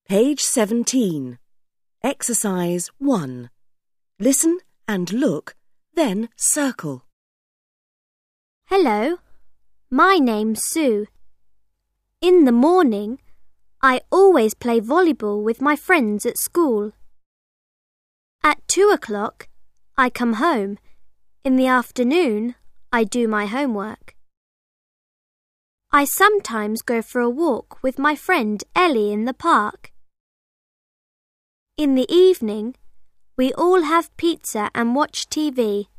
Page 17. Exercise 1. Listen and look, then circle. Hello, my name's Sue. In the morning, I always play volleyball with my friends at school. At 2 o'clock, I come home. In the afternoon, I do my homework. I sometimes go for a walk with my friend Ellie in the park. In the evening, we all have pizza and watch TV.